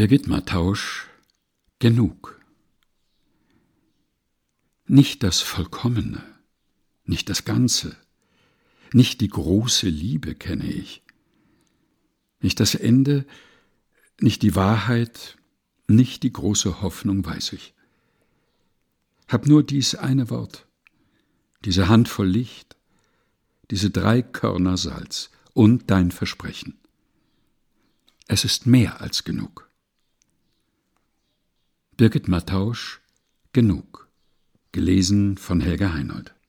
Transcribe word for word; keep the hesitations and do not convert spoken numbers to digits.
Birgit Mattausch, genug. Nicht das Vollkommene, nicht das Ganze, nicht die große Liebe kenne ich, nicht das Ende, nicht die Wahrheit, nicht die große Hoffnung weiß ich. Hab nur dies eine Wort, diese Handvoll Licht, diese drei Körner Salz und dein Versprechen. Es ist mehr als genug. Birgit Mattausch, genug. Gelesen von Helga Heinold.